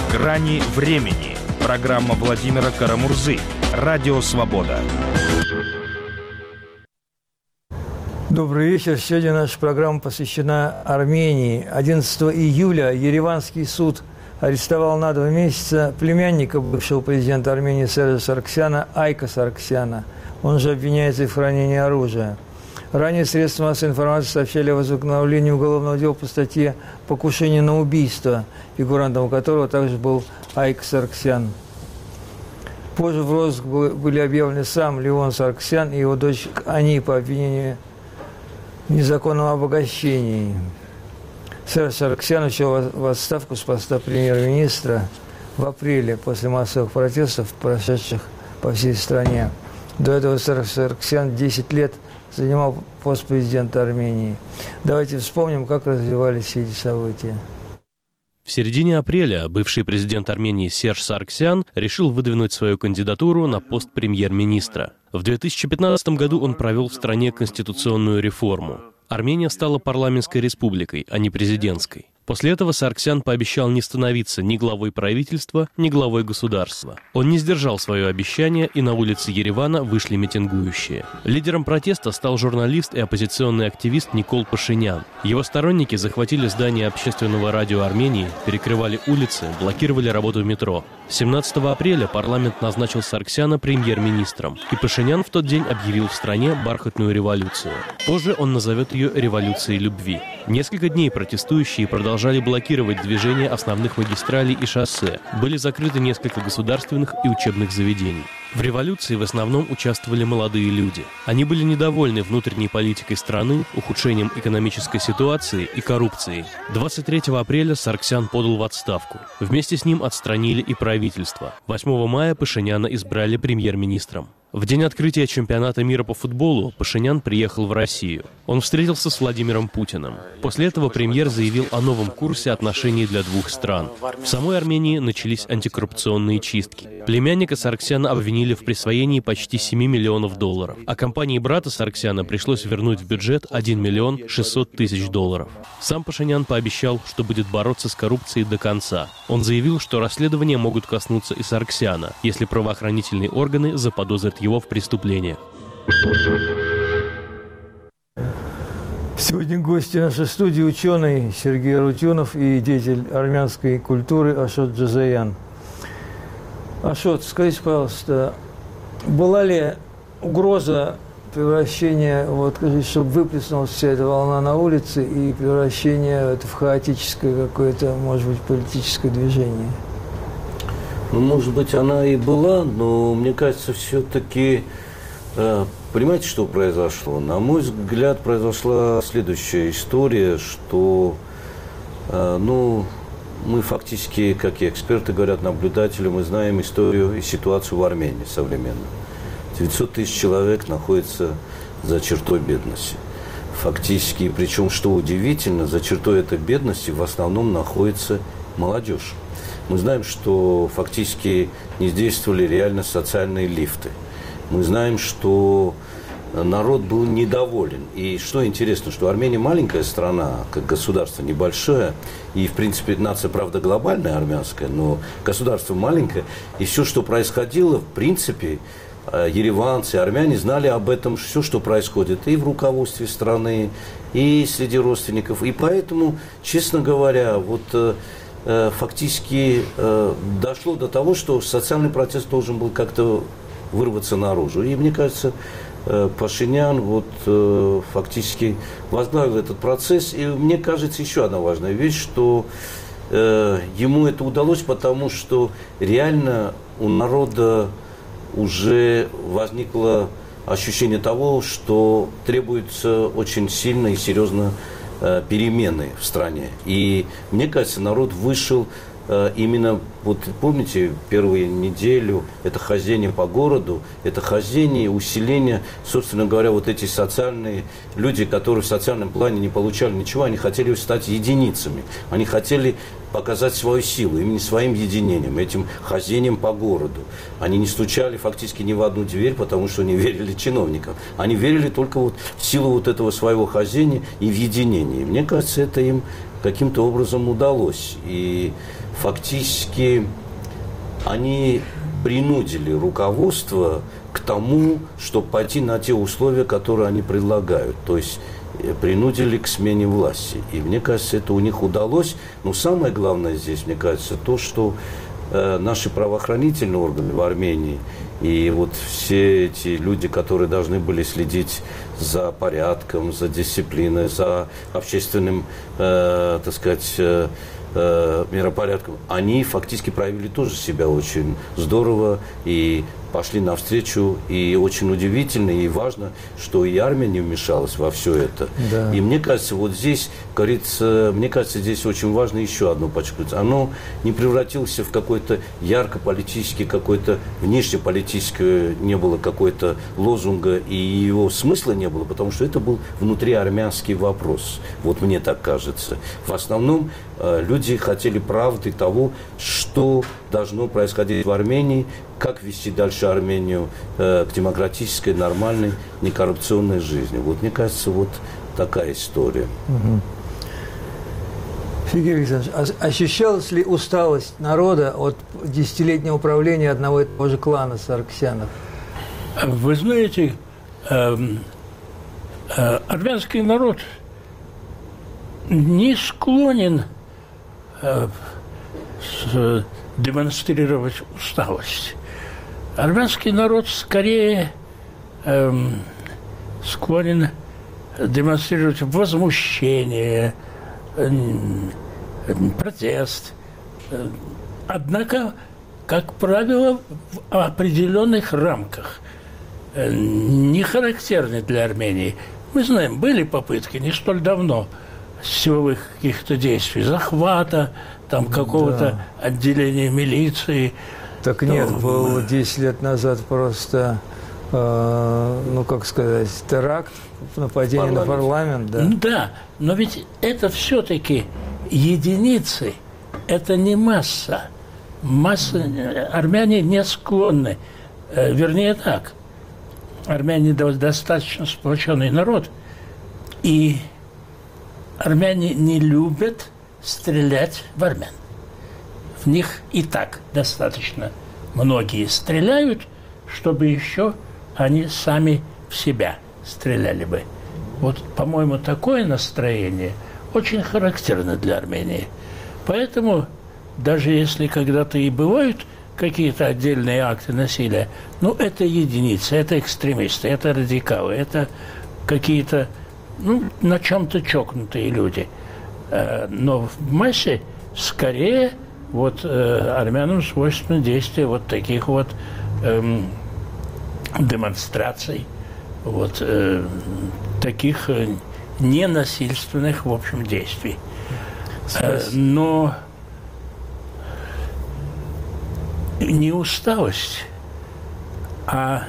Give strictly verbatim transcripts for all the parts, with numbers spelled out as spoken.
«Грани времени». Программа Владимира Карамурзы. Радио «Свобода». Добрый вечер. Сегодня наша программа посвящена Армении. одиннадцатого июля Ереванский суд арестовал на два месяца племянника бывшего президента Армении Сержа Саргсяна Айка Саргсяна. Он же обвиняется в хранении оружия. Ранее средства массовой информации сообщали о возобновлении уголовного дела по статье «Покушение на убийство», фигурантом которого также был Айк Саргсян. Позже в розыск были объявлены сам Леон Саргсян и его дочь Ани по обвинению в незаконном обогащении. Серж Саргсян ушел в отставку с поста премьер-министра в апреле после массовых протестов, прошедших по всей стране. До этого Серж Саргсян десять лет занимал пост президента Армении. Давайте вспомним, как развивались все эти события. В середине апреля бывший президент Армении Серж Саргсян решил выдвинуть свою кандидатуру на пост премьер-министра. В две тысячи пятнадцатом году он провел в стране конституционную реформу. Армения стала парламентской республикой, а не президентской. После этого Саргсян пообещал не становиться ни главой правительства, ни главой государства. Он не сдержал свое обещание, и на улице Еревана вышли митингующие. Лидером протеста стал журналист и оппозиционный активист Никол Пашинян. Его сторонники захватили здание общественного радио Армении, перекрывали улицы, блокировали работу метро. семнадцатого апреля парламент назначил Саргсяна премьер-министром, и Пашинян в тот день объявил в стране бархатную революцию. Позже он назовет ее революцией любви. Несколько дней протестующие продолжали Продолжали блокировать движение основных магистралей и шоссе. Были закрыты несколько государственных и учебных заведений. В революции в основном участвовали молодые люди. Они были недовольны внутренней политикой страны, ухудшением экономической ситуации и коррупцией. двадцать третьего апреля Саргсян подал в отставку. Вместе с ним отстранили и правительство. восьмого мая Пашиняна избрали премьер-министром. В день открытия чемпионата мира по футболу Пашинян приехал в Россию. Он встретился с Владимиром Путиным. После этого премьер заявил о новом курсе отношений для двух стран. В самой Армении начались антикоррупционные чистки. Племянника Саргсяна обвинили в присвоении почти семи миллионов долларов, а компании брата Саргсяна пришлось вернуть в бюджет один миллион шестьсот тысяч долларов. Сам Пашинян пообещал, что будет бороться с коррупцией до конца. Он заявил, что расследования могут коснуться и Саргсяна, если правоохранительные органы заподозрят его в преступлениях. Сегодня гости нашей студии ученый Сергей Арутюнов и деятель армянской культуры Ашот Джазаян. Ашот, скажите, пожалуйста, была ли угроза превращения, вот, чтобы выплеснулась вся эта волна на улице и превращение это в хаотическое какое-то, может быть, политическое движение? Ну, может быть, она и была, но мне кажется, все-таки, э, понимаете, что произошло? На мой взгляд, произошла следующая история, что, э, ну, мы фактически, как и эксперты говорят, наблюдатели, мы знаем историю и ситуацию в Армении современную. девятьсот тысяч человек находятся за чертой бедности. Фактически, причем, что удивительно, за чертой этой бедности в основном находится молодежь. Мы знаем, что фактически не действовали реально социальные лифты. Мы знаем, что народ был недоволен. И что интересно, что Армения маленькая страна, как государство небольшое, и, в принципе, нация, правда, глобальная армянская, но государство маленькое, и все, что происходило, в принципе, ереванцы, армяне знали об этом, все, что происходит и в руководстве страны, и среди родственников. И поэтому, честно говоря, вот фактически э, дошло до того, что социальный протест должен был как-то вырваться наружу. И мне кажется, э, Пашинян вот, э, фактически возглавил этот процесс. И мне кажется, еще одна важная вещь, что э, ему это удалось, потому что реально у народа уже возникло ощущение того, что требуется очень сильно и серьезно перемены в стране. И мне кажется, народ вышел именно, вот помните, первую неделю, это хождение по городу, это хождение, усиление, собственно говоря, вот эти социальные люди, которые в социальном плане не получали ничего, они хотели стать единицами, они хотели показать свою силу, именно своим единением, этим хождением по городу. Они не стучали фактически ни в одну дверь, потому что не верили чиновникам. Они верили только вот в силу вот этого своего хождения и в единение. Мне кажется, это им каким-то образом удалось. И фактически они принудили руководство к тому, чтобы пойти на те условия, которые они предлагают. То есть принудили к смене власти. И мне кажется, это у них удалось. Но самое главное здесь, мне кажется, то, что э, наши правоохранительные органы в Армении и вот все эти люди, которые должны были следить за порядком, за дисциплиной, за общественным, э, так сказать, э, э, миропорядком, они фактически проявили тоже себя очень здорово и пошли навстречу. И очень удивительно и важно, что и армия не вмешалась во все это. Да. И мне кажется, вот здесь, говорится, мне кажется, здесь очень важно еще одно подчеркнуть. Оно не превратилось в какой-то ярко-политический, какой-то внешнеполитический, не было какой-то лозунга, и его смысла не было, потому что это был внутриармянский вопрос. Вот мне так кажется. В основном э, люди хотели правды того, что должно происходить в Армении, как вести дальше Армению э, к демократической, нормальной, некоррупционной жизни. Вот мне кажется, вот такая история. Угу. Сергей Александрович, ощущалась ли усталость народа от десятилетнего управления одного и того же клана Сарксянов? Вы знаете, э, э, армянский народ не склонен э, с, демонстрировать усталость. Армянский народ скорее э, склонен демонстрировать возмущение, э, протест. Однако, как правило, в определенных рамках, э, не характерны для Армении. Мы знаем, были попытки не столь давно силовых каких-то действий, захвата, там какого-то да. отделения милиции. Так нет, ну, был десять лет назад просто, э, ну как сказать, теракт, нападение парламент. на парламент. Да. да, но ведь это все-таки единицы, это не масса. Масса, армяне не склонны, э, вернее так, армяне достаточно сплоченный народ, и армяне не любят стрелять в армян. В них и так достаточно многие стреляют, чтобы еще они сами в себя стреляли бы. Вот, по-моему, такое настроение очень характерно для Армении. Поэтому, даже если когда-то и бывают какие-то отдельные акты насилия, ну, это единицы, это экстремисты, это радикалы, это какие-то, ну, на чем-то чокнутые люди. Но в массе скорее вот э, армянам свойственно действие вот таких вот э, демонстраций, вот э, таких э, ненасильственных, в общем, действий. Э, но не усталость, а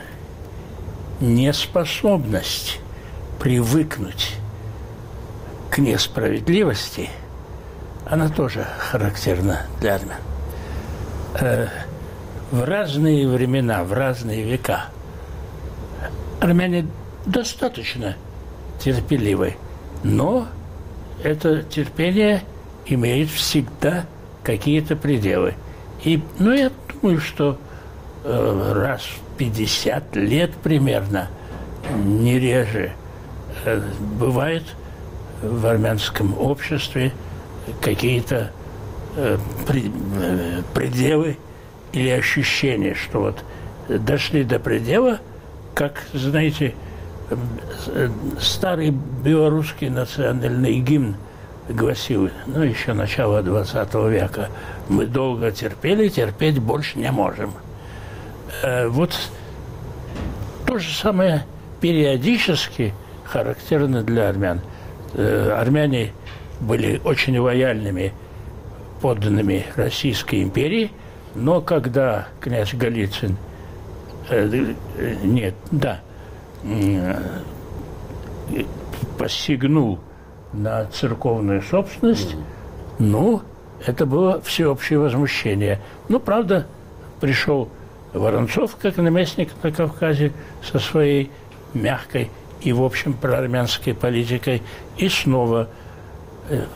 неспособность привыкнуть к несправедливости, она тоже характерна для армян. Э, в разные времена, в разные века армяне достаточно терпеливы, но это терпение имеет всегда какие-то пределы. И, ну, я думаю, что э, раз в пятьдесят лет примерно, не реже, э, бывает в армянском обществе какие-то э, при, э, пределы или ощущения, что вот дошли до предела, как, знаете, э, старый белорусский национальный гимн гласил, ну, еще начало двадцатого века: мы долго терпели, терпеть больше не можем. Э, вот то же самое периодически характерно для армян. Э, армяне были очень лояльными подданными Российской империи, но когда князь Голицын, э, э, нет, да, э, посягнул на церковную собственность, mm-hmm. ну, это было всеобщее возмущение. Ну, правда, пришел Воронцов, как наместник на Кавказе, со своей мягкой и, в общем, проармянской политикой, и снова э,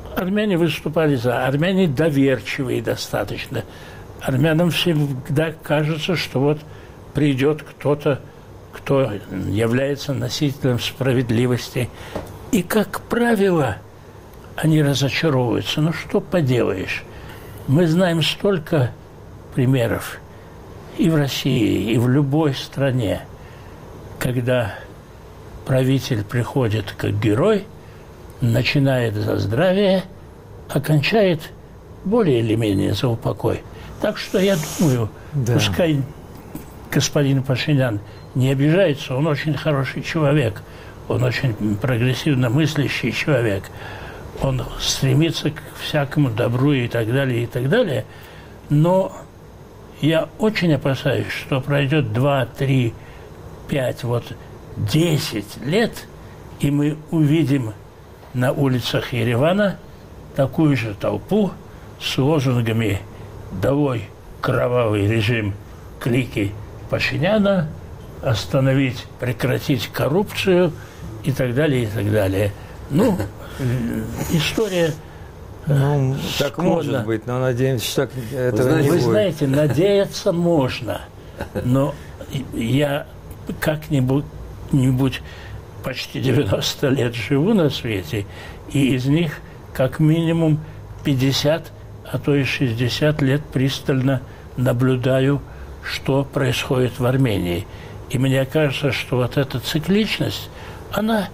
армяне выступали за. Армяне доверчивые достаточно. Армянам всегда кажется, что вот придет кто-то, кто является носителем справедливости. И, как правило, они разочаровываются. Ну, что поделаешь? Мы знаем столько примеров и в России, и в любой стране, когда правитель приходит как герой, начинает за здравие, окончает более или менее за упокой. Так что я думаю, да. Пускай господин Пашинян не обижается, он очень хороший человек, он очень прогрессивно мыслящий человек, он стремится к всякому добру и так далее, и так далее, но я очень опасаюсь, что пройдет два, три, пять, вот десять лет, и мы увидим на улицах Еревана такую же толпу с лозунгами «Долой кровавый режим, клики Пашиняна», «Остановить, прекратить коррупцию» и так далее, и так далее. Ну, история... Ну, так склонна. Может быть, но надеемся, что так этого Вы, не вы будет. Вы знаете, надеяться можно, но я как-нибудь почти девяносто лет живу на свете, и из них как минимум пятьдесят, а то и шестьдесят лет пристально наблюдаю, что происходит в Армении. И мне кажется, что вот эта цикличность, она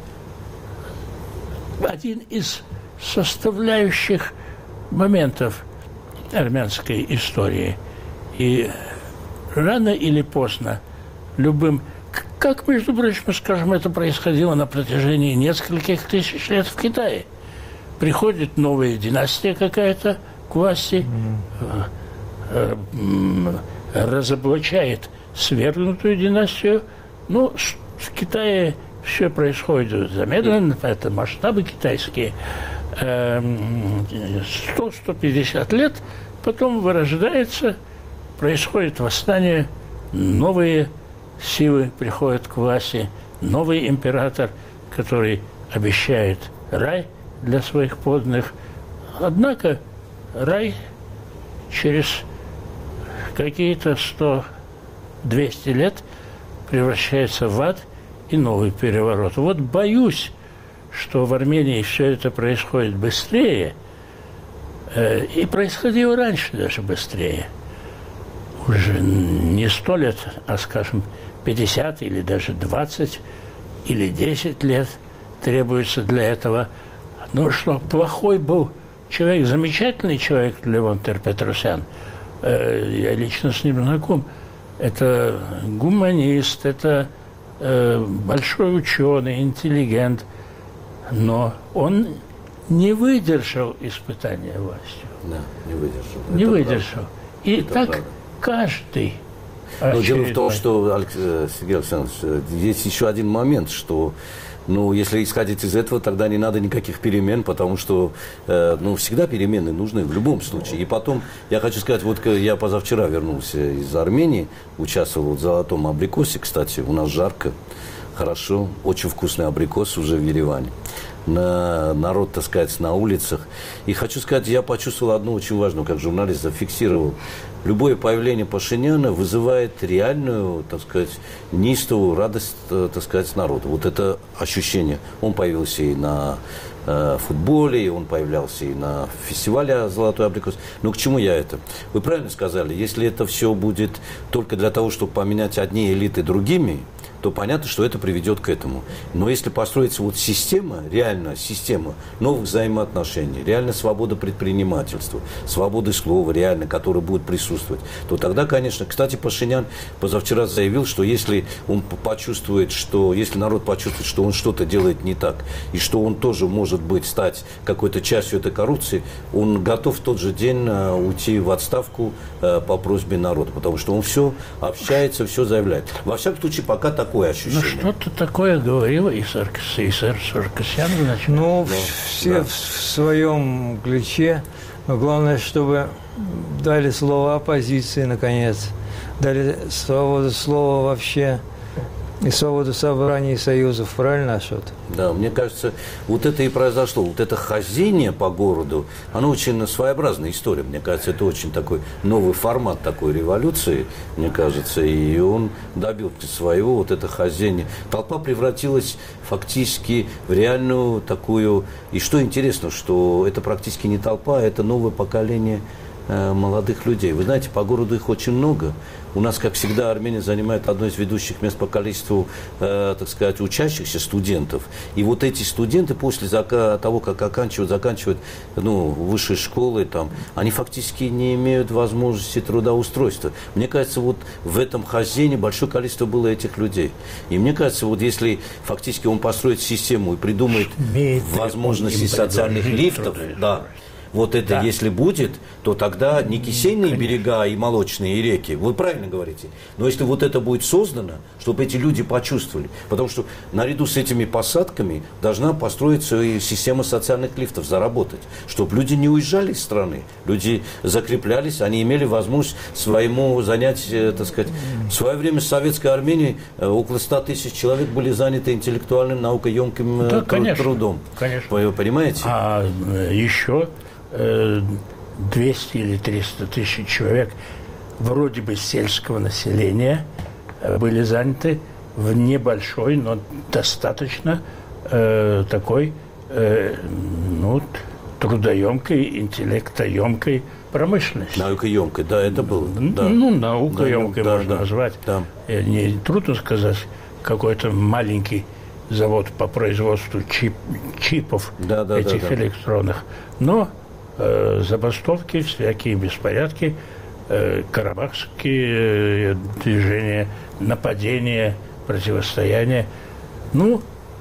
один из составляющих моментов армянской истории. И рано или поздно любым... Как, между прочим, скажем, это происходило на протяжении нескольких тысяч лет в Китае. Приходит новая династия какая-то к власти, mm-hmm. разоблачает свергнутую династию. Ну, в Китае все происходит замедленно, это масштабы китайские. сто - сто пятьдесят лет, потом вырождается, происходит восстание, новые силы приходят к власти, новый император, который обещает рай для своих подданных. Однако рай через какие-то сто - двести лет превращается в ад и новый переворот. Вот боюсь, что в Армении все это происходит быстрее, э, и происходило раньше даже быстрее. Уже не сто лет, а, скажем, пятьдесят или даже двадцать или десять лет требуется для этого. Ну что, плохой был человек, замечательный человек Левон Тер-Петросян. Э, я лично с ним знаком. Это гуманист, это э, большой ученый, интеллигент. Но он не выдержал испытания властью. Да, не выдержал. Не это выдержал. Правда. И это так правда. Каждый. Но дело в том, что, Сергей Александрович, есть еще один момент, что, ну, если исходить из этого, тогда не надо никаких перемен, потому что, э, ну, всегда перемены нужны в любом случае. И потом, я хочу сказать, вот я позавчера вернулся из Армении, участвовал в «Золотом абрикосе», кстати, у нас жарко, хорошо, очень вкусный абрикос уже в Ереване. На народ, так сказать, на улицах. И хочу сказать, я почувствовал одну очень важную, как журналист зафиксировал. Любое появление Пашиняна вызывает реальную, так сказать, неистовую радость, так сказать, народа. Вот это ощущение. Он появился и на э, футболе, и он появлялся и на фестивале «Золотой абрикос». Но к чему я это? Вы правильно сказали, если это все будет только для того, чтобы поменять одни элиты другими, то понятно, что это приведет к этому. Но если построится вот система, реальная система новых взаимоотношений, реальная свобода предпринимательства, свободы слова, реально, которая будет присутствовать, то тогда, конечно, кстати, Пашинян позавчера заявил, что если он почувствует, что, если народ почувствует, что он что-то делает не так, и что он тоже может быть стать какой-то частью этой коррупции, он готов в тот же день уйти в отставку по просьбе народа, потому что он все общается, все заявляет. Во всяком случае, пока такое ощущение. Ну, что-то такое говорила и Саркисян, значит. Ну, да. все да. в своем ключе. Но главное, чтобы дали слово оппозиции, наконец. Дали свободу слова вообще И свободу собраний и союзов, правильно, Ашот? Да, мне кажется, вот это и произошло. Вот это хождение по городу, оно очень своеобразная история. Мне кажется, это очень такой новый формат такой революции, мне кажется, и он добился своего, вот это хождение. Толпа превратилась фактически в реальную такую... И что интересно, что это практически не толпа, это новое поколение э, молодых людей. Вы знаете, по городу их очень много. У нас, как всегда, Армения занимает одно из ведущих мест по количеству, э, так сказать, учащихся студентов. И вот эти студенты после зака- того, как оканчивают, заканчивают ну, высшие школы, там, они фактически не имеют возможности трудоустройства. Мне кажется, вот в этом хождении большое количество было этих людей. И мне кажется, вот если фактически он построит систему и придумает возможности социальных лифтов, да, вот это, да. Если будет, то тогда не кисельные Конечно. Берега и молочные и реки, вы правильно говорите, но если вот это будет создано, чтобы эти люди почувствовали, потому что наряду с этими посадками должна построиться и система социальных лифтов, заработать, чтобы люди не уезжали из страны, люди закреплялись, они имели возможность своему занять, так сказать, в свое время в Советской Армении около ста тысяч человек были заняты интеллектуальным, наукоемким да, конечно, трудом. Конечно. Вы понимаете? А еще... двести или триста тысяч человек вроде бы сельского населения были заняты в небольшой, но достаточно э, такой э, ну, трудоемкой, интеллектоемкой промышленности. Наукоемкой, да, это было. Да. Ну, наукоемкой да, можно да, назвать. Да. Не трудно сказать, какой-то маленький завод по производству чип, чипов да, да, этих да, да. электронных. Но э, забастовки, всякие беспорядки, э, карабахские э, движения, нападения, противостояния, ну,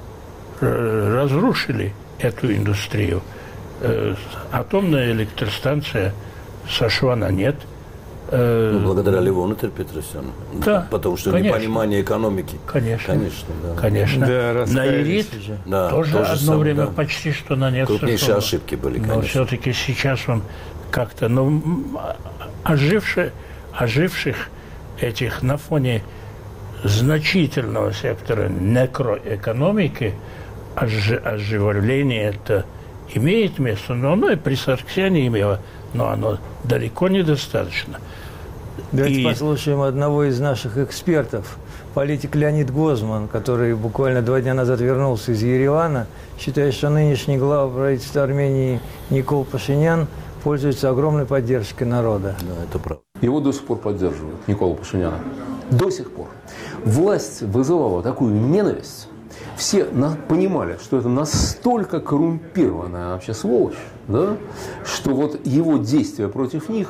э, разрушили эту индустрию. Э, атомная электростанция сошла на нет. Ну, благодаря Левону Петросяну. Да, потому что конечно. Непонимание экономики. Конечно. Конечно, да. Конечно. Да, Наирит да, тоже, тоже одно самое, время да. почти что на нет. Крупнейшие сошел. ошибки были, конечно. Но все-таки сейчас он как-то, ну, оживших, оживших этих на фоне значительного сектора некроэкономики, ожи, оживление это имеет место, но оно и при Сарксяне имело, но оно далеко недостаточно. Давайте и... послушаем одного из наших экспертов, политик Леонид Гозман, который буквально два дня назад вернулся из Еревана, считает, что нынешний глава правительства Армении Никол Пашинян пользуется огромной поддержкой народа. Да, это правда. Его до сих пор поддерживают, Никола Пашиняна. До сих пор. Власть вызывала такую ненависть. Все понимали, что это настолько коррумпированная вообще сволочь, да, что вот его действия против них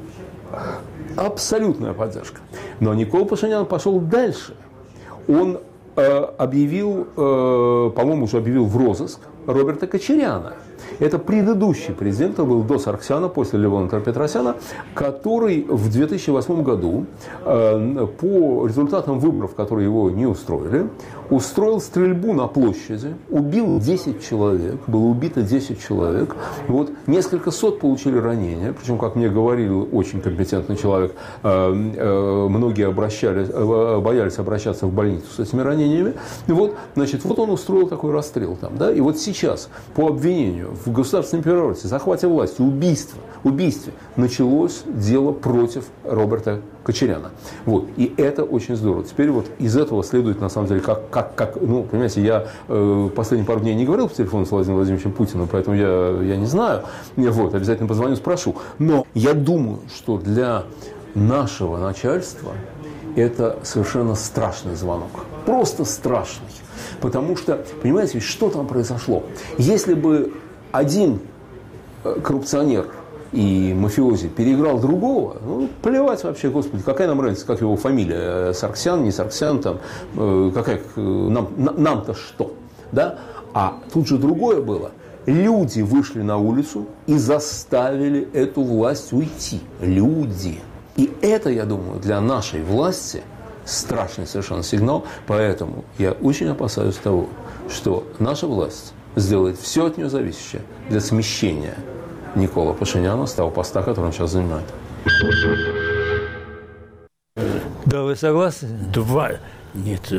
абсолютная поддержка. Но Никола Пашинян пошел дальше. Он э, объявил, э, по-моему, уже объявил в розыск Роберта Кочаряна. Это предыдущий президент, он был до Сарксяна, после Левона Петросяна, который в две тысячи восьмом году э, по результатам выборов, которые его не устроили, устроил стрельбу на площади, убил десять человек, было убито десять человек, вот, несколько сот получили ранения, причем, как мне говорил очень компетентный человек, э, э, многие обращались, э, боялись обращаться в больницу с этими ранениями. И вот, значит, вот он устроил такой расстрел там, да, и вот сейчас по обвинению в государственном перевороте, захвате власти, убийстве, убийстве началось дело против Роберта Кочаряна. Вот. И это очень здорово. Теперь вот из этого следует, на самом деле, как, как, как ну, понимаете, я э, последние пару дней не говорил по телефону с Владимиром Владимировичем Путиным, поэтому я, я не знаю. Вот, обязательно позвоню, спрошу. Но я думаю, что для нашего начальства это совершенно страшный звонок. Просто страшный. Потому что, понимаете, что там произошло? Если бы один коррупционер и мафиози переиграл другого, ну, плевать вообще, господи, какая нам разница, как его фамилия, Сарксян, не Сарксян, там, какая, нам, нам-то что, да? А тут же другое было. Люди вышли на улицу и заставили эту власть уйти. Люди. И это, я думаю, для нашей власти страшный совершенно сигнал. Поэтому я очень опасаюсь того, что наша власть сделает все от нее зависящее для смещения Никола Пашиняна с того поста, который он сейчас занимает. Да, вы согласны? Два, нет,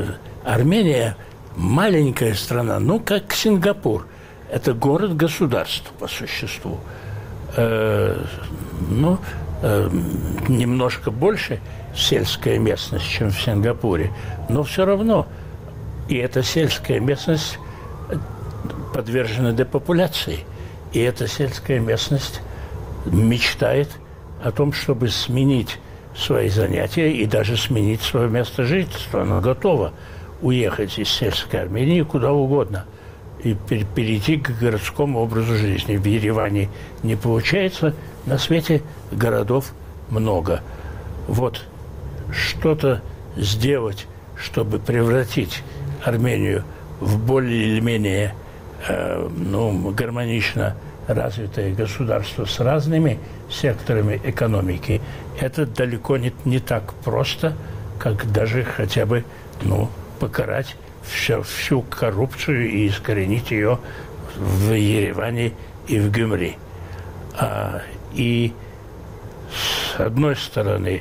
Армения маленькая страна, ну, как Сингапур. Это город-государство по существу. Э, ну, э, немножко больше сельская местность, чем в Сингапуре, но все равно и эта сельская местность подвержена депопуляции. И эта сельская местность мечтает о том, чтобы сменить свои занятия и даже сменить свое место жительства. Она готова уехать из сельской Армении куда угодно и перейти к городскому образу жизни. В Ереване не получается, на свете городов много. Вот что-то сделать, чтобы превратить Армению в более или менее э, ну, гармонично развитое государство с разными секторами экономики, это далеко не, не так просто, как даже хотя бы ну, покарать всю, всю коррупцию и искоренить ее в Ереване и в Гюмри. А, и с одной стороны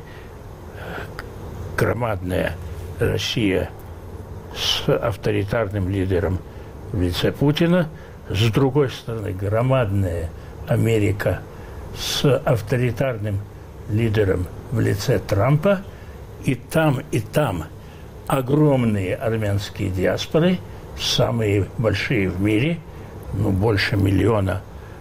громадная Россия с авторитарным лидером в лице Путина, с другой стороны громадная Америка с авторитарным лидером в лице Трампа, и там, и там огромные армянские диаспоры, самые большие в мире, ну, больше миллиона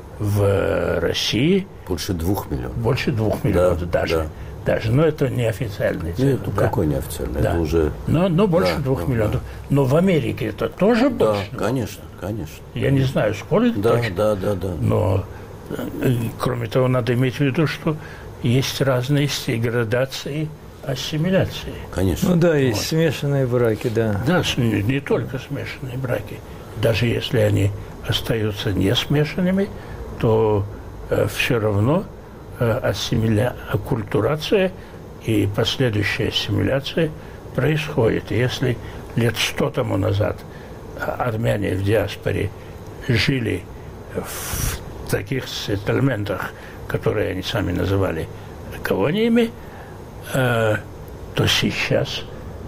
в России. Больше двух миллионов. Больше двух миллионов да, даже. Да. Даже, но это неофициальный цифр. Нет, ну да. Какой неофициальный? Да. Это уже... Но, но больше да, двух да, миллионов. Да. Но в Америке это тоже да, больше? Да, конечно, конечно. Я не знаю, сколько да, точно. Да, да, да. Но, кроме того, надо иметь в виду, что есть разные градации ассимиляции. Конечно. Ну да, есть вот. Смешанные браки, да. Да, не, не только смешанные браки. Даже если они остаются не смешанными, то э, все равно ассимиля... аккультурация и последующая ассимиляция происходит. И если лет сто тому назад армяне в диаспоре жили в таких сеттельментах, которые они сами называли колониями, э, то сейчас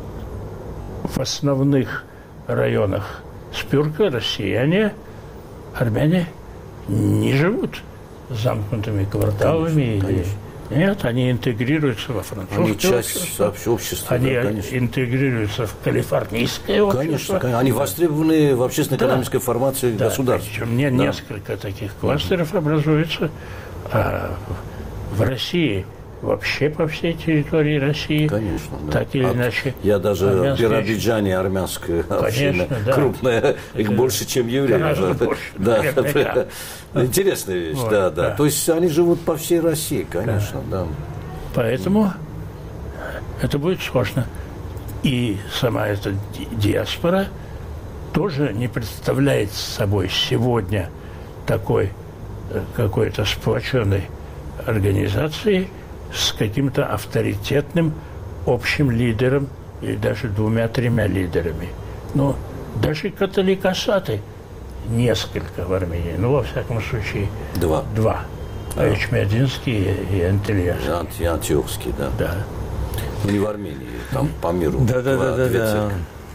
в основных районах Спюрка россияне, армяне не живут замкнутыми кварталами. Конечно, или... конечно. Нет, они интегрируются во французское они часть общество. общества. Они да, интегрируются в калифорнийское общество. Конечно, конечно. Они востребованы в общественно-экономической да. формации да. государства. Причем не, да. несколько таких кластеров образуется. А в России вообще по всей территории России. Конечно, да. Так или От, иначе. Я даже в Биробиджане армянская община да. крупная, их больше, чем евреев. Больше, да, да. Интересная вещь, вот, да, да, да. То есть они живут по всей России, конечно, да. да. Поэтому это будет сложно. И сама эта диаспора тоже не представляет собой сегодня такой какой-то сплоченной организации с каким-то авторитетным общим лидером или даже двумя-тремя лидерами. Но даже католикосаты несколько в Армении, ну, во всяком случае, два. Два. Да. Эчмиадзинский и Антильяс. И Антиохский, да. Да. Ну, не в Армении, там по миру. Да, да, да, да, да.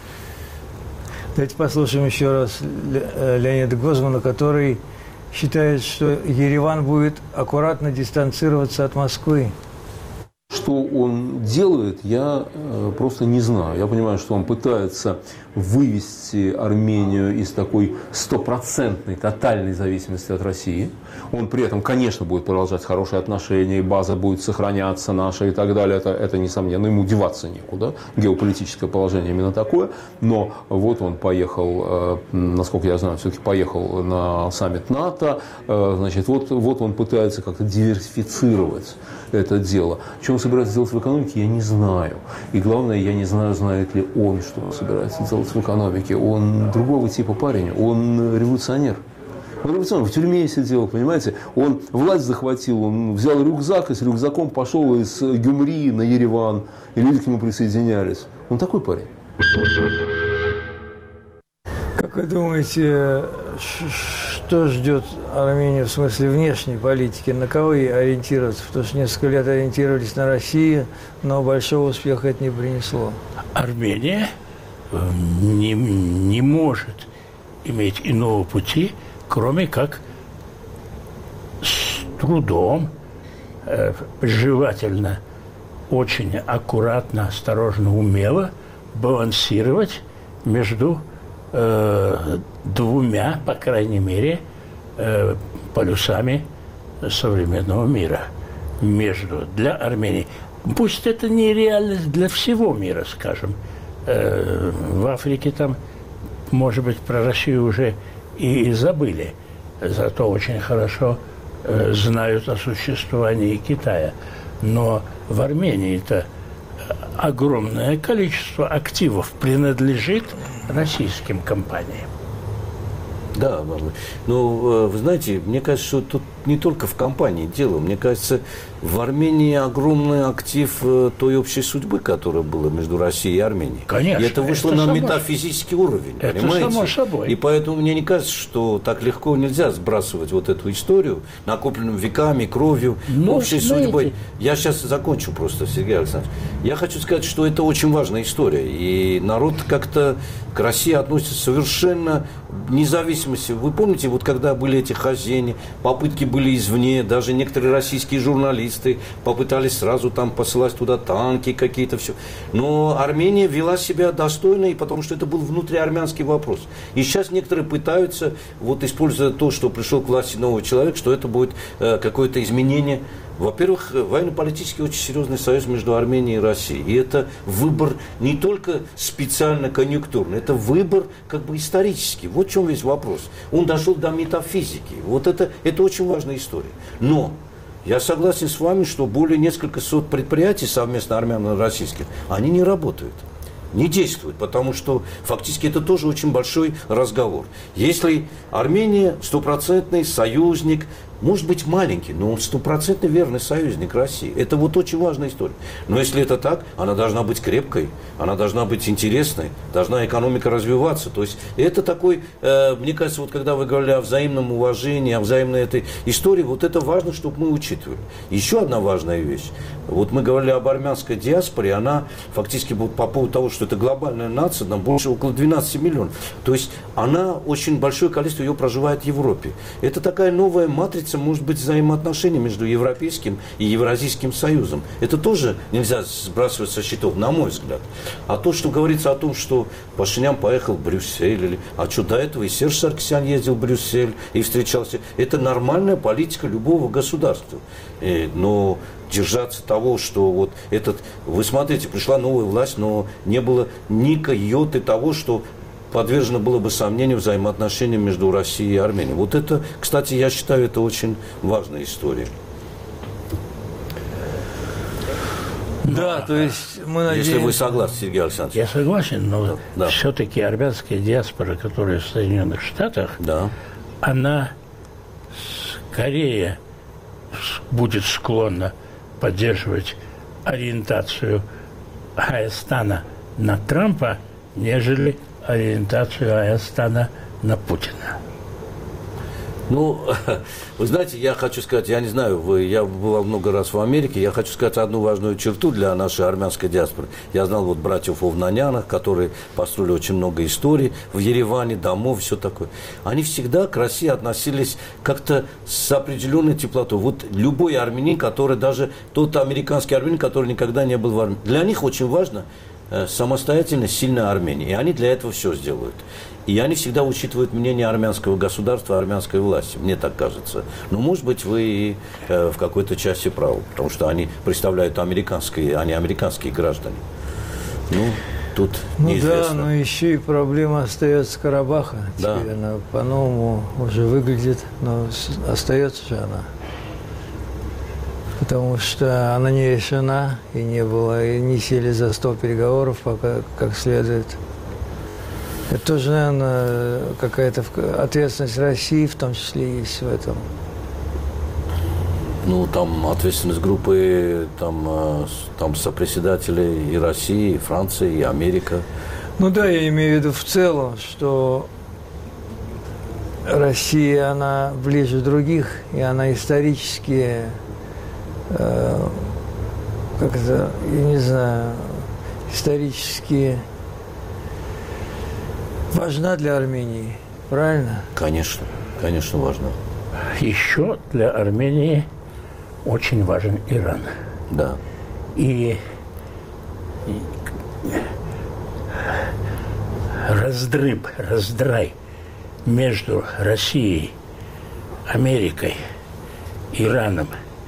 Давайте послушаем еще раз Леонида Гозмана, который считает, что Ереван будет аккуратно дистанцироваться от Москвы. Что он делает, я просто не знаю. Я понимаю, что он пытается вывести Армению из такой стопроцентной, тотальной зависимости от России. Он при этом, конечно, будет продолжать хорошие отношения, и база будет сохраняться наша и так далее. Это, это несомненно, ему деваться некуда. Геополитическое положение именно такое. Но вот он поехал, насколько я знаю, все-таки поехал на саммит НАТО. Значит, вот, вот он пытается как-то диверсифицировать это дело. Что он собирается делать в экономике, я не знаю. И главное, я не знаю, знает ли он, что он собирается делать в экономике. Он другого типа парень, он революционер. Он революционер, в тюрьме сидел, понимаете. Он власть захватил, он взял рюкзак и с рюкзаком пошел из Гюмри на Ереван. И люди к нему присоединялись. Он такой парень. Как вы думаете, что ждет Армению в смысле внешней политики? На кого ей ориентироваться? Потому что несколько лет ориентировались на Россию, но большого успеха это не принесло. Армения не, не может иметь иного пути, кроме как с трудом, э, приживательно, очень аккуратно, осторожно, умело балансировать между э, двумя, по крайней мере, э, полюсами современного мира. Между, для Армении. Пусть это не реальность для всего мира, скажем. Э, в Африке там, может быть, про Россию уже и, и забыли. Зато очень хорошо э, знают о существовании Китая. Но в Армении-то огромное количество активов принадлежит российским компаниям. Да, но вы знаете, мне кажется, что тут не только в компании дело. Мне кажется, в Армении огромный актив той общей судьбы, которая была между Россией и Арменией. Конечно. И это вышло это на само... метафизический уровень, это понимаете? само собой. И поэтому мне не кажется, что так легко нельзя сбрасывать вот эту историю, накопленную веками, кровью, но, общей знаете... судьбой. Я сейчас закончу просто, Сергей Александрович. Я хочу сказать, что это очень важная история. И народ как-то к России относится совершенно независимости. Вы помните, вот когда были эти хождения, попытки были извне, даже некоторые российские журналисты попытались сразу там посылать туда танки какие-то, все. Но Армения вела себя достойно, и потому что это был внутриармянский вопрос. И сейчас некоторые пытаются, вот используя то, что пришел к власти новый человек, что это будет э, какое-то изменение. Во-первых, военно-политически очень серьезный союз между Арменией и Россией. И это выбор не только специально конъюнктурный, это выбор как бы исторический. Вот в чем весь вопрос. Он дошел до метафизики. Вот это, это очень важная история. Но я согласен с вами, что более несколько сот предприятий совместно армяно-российских, они не работают. Не действует, потому что фактически это тоже очень большой разговор. Если Армения стопроцентный союзник, может быть маленький, но он стопроцентно верный союзник России. Это вот очень важная история. Но если это так, она должна быть крепкой, она должна быть интересной, должна экономика развиваться. То есть это такой, э, мне кажется, вот когда вы говорили о взаимном уважении, о взаимной этой истории, вот это важно, чтобы мы учитывали. Еще одна важная вещь. Вот мы говорили об армянской диаспоре, она фактически вот по поводу того, что это глобальная нация, там больше около двенадцати миллионов. То есть она, очень большое количество ее проживает в Европе. Это такая новая матрица, может быть, взаимоотношений между Европейским и Евразийским союзом. Это тоже нельзя сбрасывать со счетов, на мой взгляд. А то, что говорится о том, что Пашинян поехал в Брюссель, или, а что до этого и Серж Саркисян ездил в Брюссель и встречался, это нормальная политика любого государства. И, но держаться того, что вот этот... Вы смотрите, пришла новая власть, но не было ни йоты того, что подвержено было бы сомнению взаимоотношения между Россией и Арменией. Вот это, кстати, я считаю, это очень важная история. Да, то есть мы надеемся... Если вы согласны, Сергей Александрович. Я согласен, но да. все-таки армянская диаспора, которая в Соединенных Штатах, да. она скорее будет склонна поддерживать ориентацию Хайастана на Трампа, нежели ориентацию Хайастана на Путина. Ну, вы знаете, я хочу сказать, я не знаю, вы, я бывал много раз в Америке, я хочу сказать одну важную черту для нашей армянской диаспоры. Я знал вот братьев Овнанянах, которые построили очень много историй в Ереване, домов, все такое. Они всегда к России относились как-то с определенной теплотой. Вот любой армянин, который даже тот американский армянин, который никогда не был в Армении, для них очень важно самостоятельно сильная Армения. И они для этого все сделают. И они всегда учитывают мнение армянского государства, армянской власти, мне так кажется. Но, может быть, вы и э, в какой-то части правы, потому что они представляют американские, а не американские граждане. Ну, тут ну неизвестно. Да, но еще и проблема остается Карабаха. Да. Теперь она по-новому уже выглядит, но остается же она. Потому что она не решена, и не было, и не сели за стол переговоров пока как следует. Это тоже, наверное, какая-то ответственность России, в том числе, есть в этом. Ну, там ответственность группы, там, там сопредседателей и России, и Франции, и Америка. Ну да, я имею в виду в целом, что Россия, она ближе других, и она исторически, э, как это, я не знаю, исторически важна для Армении, правильно? Конечно, конечно, важна. Еще для Армении очень важен Иран. Да. И раздрыб, раздрай между Россией, Америкой, Ираном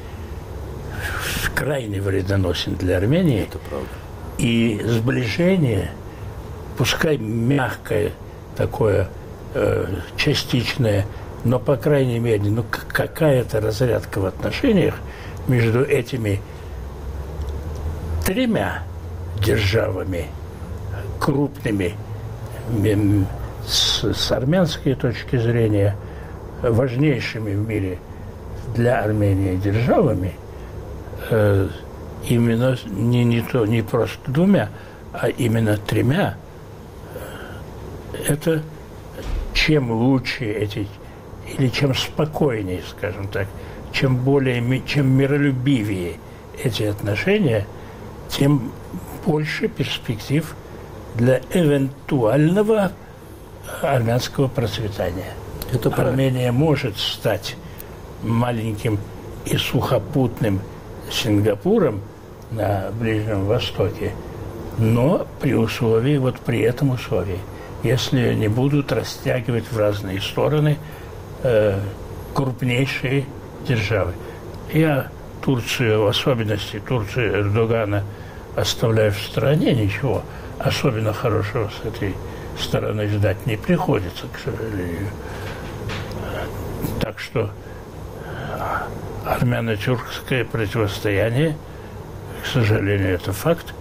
крайне вредоносен для Армении. Это правда. И сближение, пускай мягкое, такое э, частичное, но, по крайней мере, ну, какая-то разрядка в отношениях между этими тремя державами, крупными, с, с армянской точки зрения, важнейшими в мире для Армении державами, э, именно не, не, то, не просто двумя, а именно тремя, это чем лучше эти, или чем спокойнее, скажем так, чем более, чем миролюбивее эти отношения, тем больше перспектив для эвентуального армянского процветания. Это Армения может стать маленьким и сухопутным Сингапуром на Ближнем Востоке, но при условии, вот при этом условии, если не будут растягивать в разные стороны э, крупнейшие державы. Я Турцию, в особенности Турцию Эрдогана, оставляю в стороне, ничего особенно хорошего с этой стороны ждать не приходится, к сожалению. Так что армяно-тюркское противостояние, к сожалению, это факт.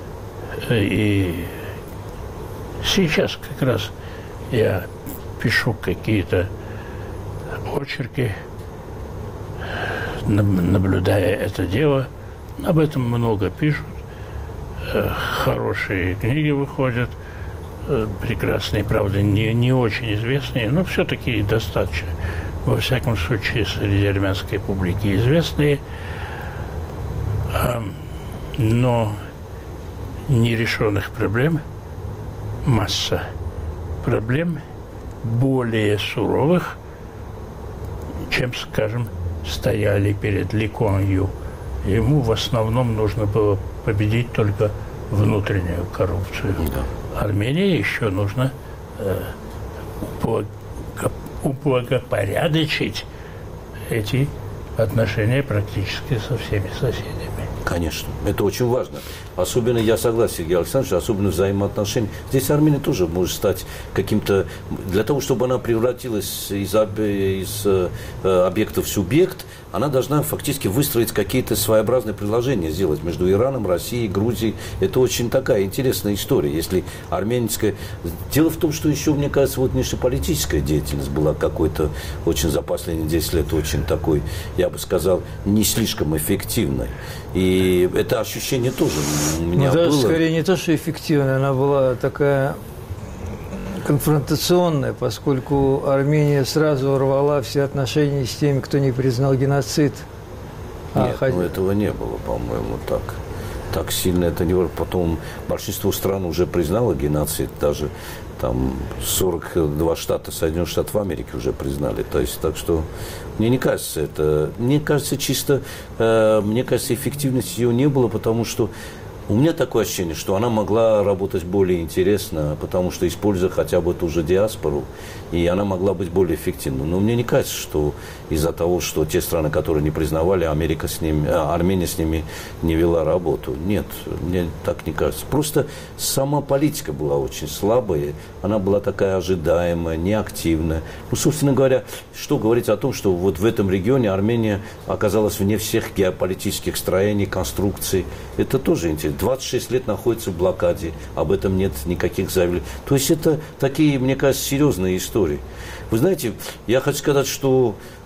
И сейчас как раз я пишу какие-то очерки, наблюдая это дело. Об этом много пишут. Хорошие книги выходят, прекрасные, правда, не, не очень известные, но все-таки достаточно. Во всяком случае, среди армянской публики известные. Но нерешенных проблем масса. Проблем более суровых, чем, скажем, стояли перед Ли Куан Ю. Ему в основном нужно было победить только внутреннюю коррупцию. Да. Армении еще нужно э, уплагопорядочить эти отношения практически со всеми соседями. Конечно, это очень важно. Особенно, я согласен, Сергей Александрович, особенно взаимоотношения. Здесь Армения тоже может стать каким-то... Для того, чтобы она превратилась из, из э, объекта в субъект, она должна фактически выстроить какие-то своеобразные предложения, сделать между Ираном, Россией, Грузией. Это очень такая интересная история. Если армянская... Дело в том, что еще, мне кажется, вот внешнеполитическая деятельность была какой-то очень за последние десять лет очень такой, я бы сказал, не слишком эффективной. И это ощущение тоже у меня ну, даже было. Скорее не то, что эффективная, она была такая конфронтационная, поскольку Армения сразу рвала все отношения с теми, кто не признал геноцид. Нет, а, ну этого не было, по-моему, так. Так сильно это не было. Потом большинство стран уже признало геноцид, даже там сорок два штата Соединенных Штатов Америки уже признали. То есть, так что мне не кажется это, мне кажется чисто, э, мне кажется, эффективности ее не было, потому что у меня такое ощущение, что она могла работать более интересно, потому что, используя хотя бы ту же диаспору, и она могла быть более эффективной. Но мне не кажется, что из-за того, что те страны, которые не признавали, Америка с ними, Армения с ними не вела работу. Нет, мне так не кажется. Просто сама политика была очень слабая, она была такая ожидаемая, неактивная. Ну, собственно говоря, что говорить о том, что вот в этом регионе Армения оказалась вне всех геополитических строений, конструкций. Это тоже интересно. двадцать шесть лет находится в блокаде, об этом нет никаких заявлений. То есть это такие, мне кажется, серьезные истории. Вы знаете, я хочу сказать, что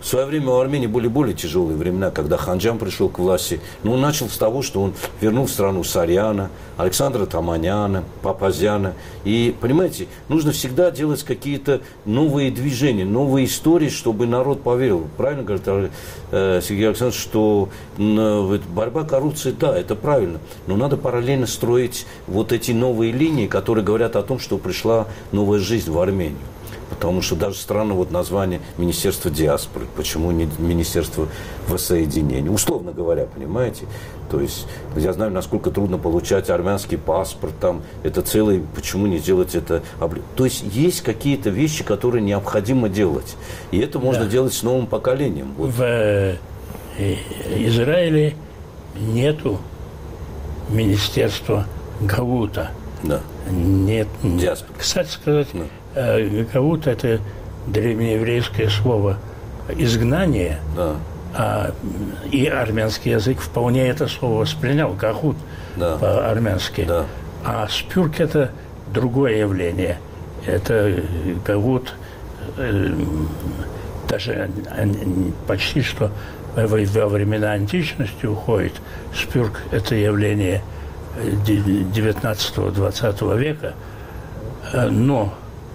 В свое время у Армении были более тяжелые времена, когда Ханджан пришел к власти. Но он начал с того, что он вернул в страну Сарьяна, Александра Таманяна, Папазяна. И, понимаете, нужно всегда делать какие-то новые движения, новые истории, чтобы народ поверил. Правильно говорит э, Сергей Александрович, что э, борьба коррупции, да, это правильно. Но надо параллельно строить вот эти новые линии, которые говорят о том, что пришла новая жизнь в Армению. Потому что даже странно вот название Министерства диаспоры. Почему не Министерство воссоединения? Условно говоря, понимаете? То есть я знаю, насколько трудно получать армянский паспорт. Там, это целый, почему не сделать это? То есть есть какие-то вещи, которые необходимо делать. И это можно да. делать с новым поколением. Вот. В э, Израиле нету Министерства Гаута. Да. Нет. Диаспора. Кстати сказать, да. Гаут – это древнееврейское слово «изгнание», да. а, и армянский язык вполне это слово воспринял, «гахут» да. по-армянски. Да. А «спюрк» – это другое явление. Это Гаут, э, даже почти что во, во времена античности уходит. «Спюрк» – это явление девятнадцатого-двадцатого века, но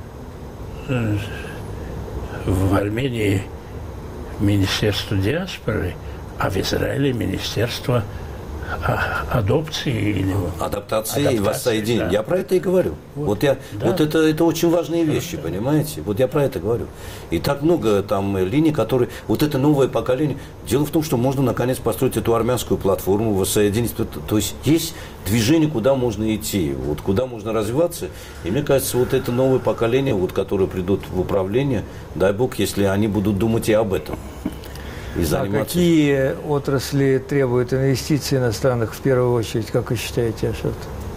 в Армении Министерство диаспоры, а в Израиле Министерство адопции или адаптации, адаптации и воссоединения. Да. Я про это и говорю. Вот, вот, я, да. вот это, это очень важные вещи, да. понимаете? Вот я про это говорю. И так много там линий, которые... Вот это новое поколение... Дело в том, что можно наконец построить эту армянскую платформу, воссоединить. То есть есть движение, куда можно идти, вот куда можно развиваться. И мне кажется, вот это новое поколение, вот, которое придут в управление, дай бог, если они будут думать и об этом. А какие отрасли требуют инвестиций иностранных в первую очередь, как вы считаете, Ашот?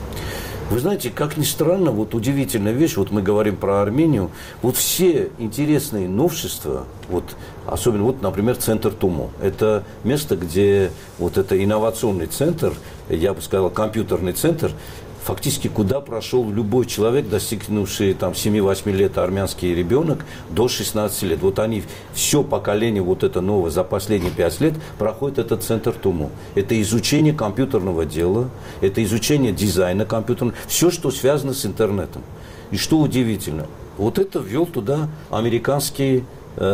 Вы знаете, как ни странно, вот удивительная вещь, вот мы говорим про Армению, вот все интересные новшества, вот, особенно, вот, например, центр ТУМО, это место, где вот это инновационный центр, я бы сказал, компьютерный центр, фактически куда прошел любой человек, достигнувший там семи-восьми лет, армянский ребенок, до шестнадцати лет. Вот они, все поколение вот это новое, за последние пять лет проходит этот центр ТУМО. Это изучение компьютерного дела, это изучение дизайна компьютерного, все, что связано с интернетом. И что удивительно, вот это ввел туда американский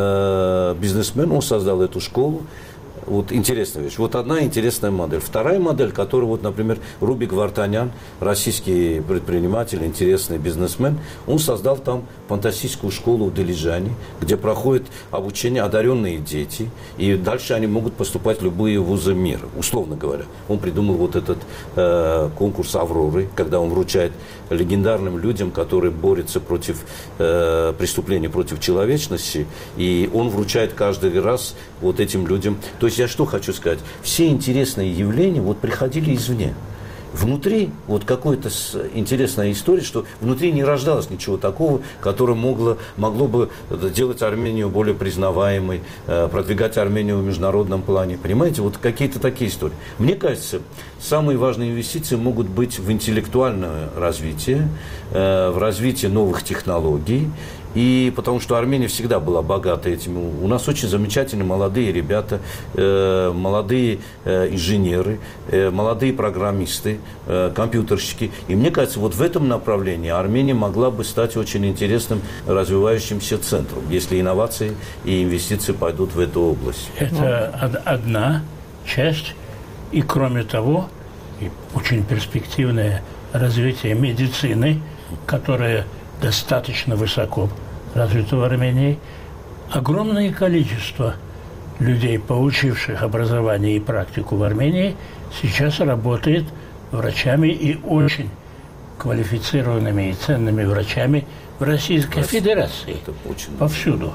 э, бизнесмен, он создал эту школу. Вот интересная вещь. Вот одна интересная модель. Вторая модель, которую, вот, например, Рубик Вартанян, российский предприниматель, интересный бизнесмен, он создал там фантастическую школу в Дилижане, где проходит обучение одаренные дети, и дальше они могут поступать в любые вузы мира, условно говоря. Он придумал вот этот э, конкурс «Авроры», когда он вручает легендарным людям, которые борются против э, преступлений против человечности, и он вручает каждый раз вот этим людям. То есть я что хочу сказать? Все интересные явления вот приходили извне. Внутри вот какая-то интересная история, что внутри не рождалось ничего такого, которое могло, могло бы делать Армению более признаваемой, продвигать Армению в международном плане. Понимаете, вот какие-то такие истории. Мне кажется, самые важные инвестиции могут быть в интеллектуальное развитие, в развитие новых технологий. И потому что Армения всегда была богата этим. У нас очень замечательные молодые ребята, э, молодые э, инженеры, э, молодые программисты, э, компьютерщики. И мне кажется, вот в этом направлении Армения могла бы стать очень интересным развивающимся центром, если инновации и инвестиции пойдут в эту область. Это одна часть. И кроме того, очень перспективное развитие медицины, которое достаточно высоко развито в Армении. Огромное количество людей, получивших образование и практику в Армении, сейчас работает врачами и очень квалифицированными и ценными врачами в Российской Федерации. Это очень повсюду.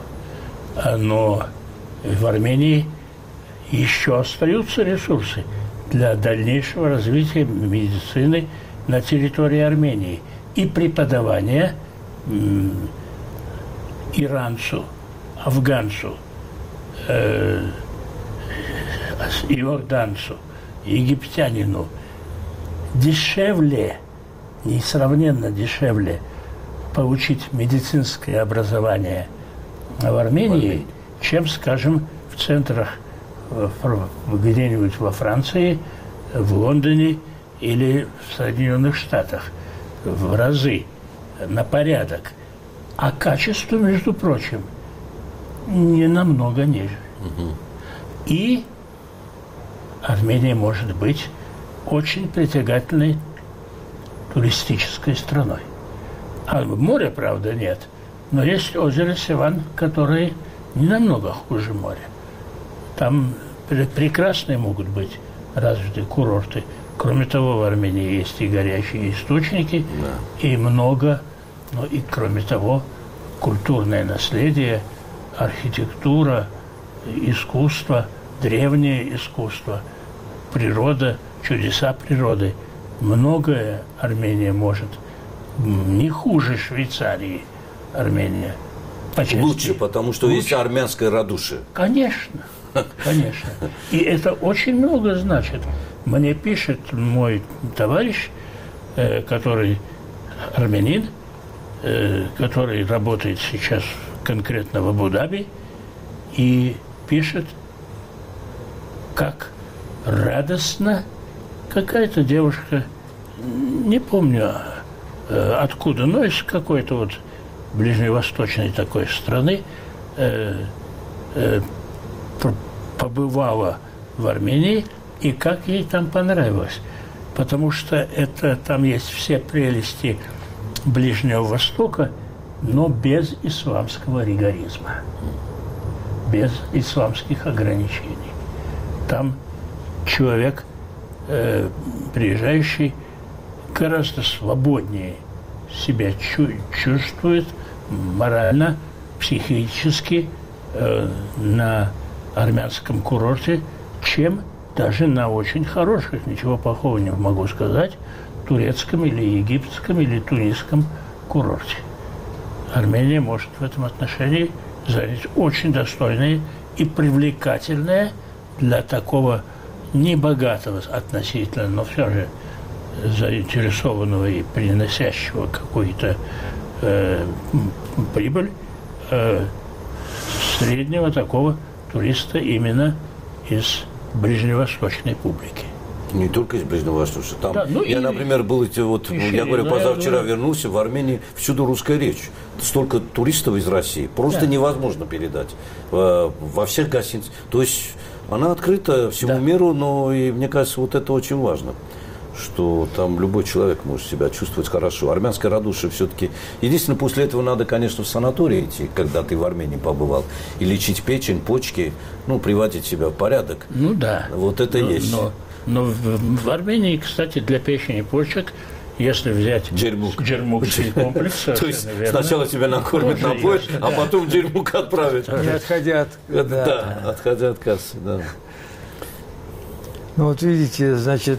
Но в Армении еще остаются ресурсы для дальнейшего развития медицины на территории Армении и преподавания иранцу, афганцу, э, иорданцу, египтянину дешевле, несравненно дешевле получить медицинское образование в Армении, чем, скажем, в центрах где-нибудь во Франции, в Лондоне или в Соединенных Штатах в разы, на порядок. А качество, между прочим, не намного ниже. Угу. И Армения может быть очень притягательной туристической страной. А моря, правда, нет. Но есть озеро Севан, которое не намного хуже моря. Там прекрасные могут быть развитые курорты. Кроме того, в Армении есть и горячие источники, да. и много, но и кроме того, культурное наследие, архитектура, искусство, древнее искусство, природа, чудеса природы. Многое Армения может. Не хуже Швейцарии Армения. Лучше, потому что Лучше. Есть армянское радушие. Конечно, конечно. И это очень много значит. Мне пишет мой товарищ, э, который армянин, э, который работает сейчас конкретно в Абу-Даби, и пишет, как радостно какая-то девушка, не помню э, откуда, но из какой-то вот ближневосточной такой страны, э, э, побывала в Армении, и как ей там понравилось. Потому что это, там есть все прелести Ближнего Востока, но без исламского ригоризма, без исламских ограничений. Там человек, э, приезжающий, гораздо свободнее себя чу- чувствует морально, психически э, на армянском курорте, чем даже на очень хороших, ничего плохого не могу сказать, турецком или египетском или тунисском курорте. Армения может в этом отношении занять очень достойное и привлекательное для такого небогатого относительно, но все же заинтересованного и приносящего какую-то э, прибыль э, среднего такого туриста именно из ближневосточной публики. Не только из Ближневосточной. Там, да, ну я, и, например, был, эти, вот, я говорю, позавчера я вернулся, в Армении всюду русская речь. Столько туристов из России. Просто да. невозможно передать. Во всех гостиницах. То есть она открыта всему да. миру, но и мне кажется, вот это очень важно. Что там любой человек может себя чувствовать хорошо. Армянское радушие все-таки... Единственное, после этого надо, конечно, в санаторий идти, когда ты в Армении побывал, и лечить печень, почки, ну, приводить себя в порядок. Ну да. Вот это но, есть. Но, но в, в Армении, кстати, для печени и почек, если взять Джермук. Джермукский комплекс, то есть сначала тебя накормят, напоят, а потом в Джермук отправят. Не отходя от... Да, отходя от кассы, да. Ну вот видите, значит...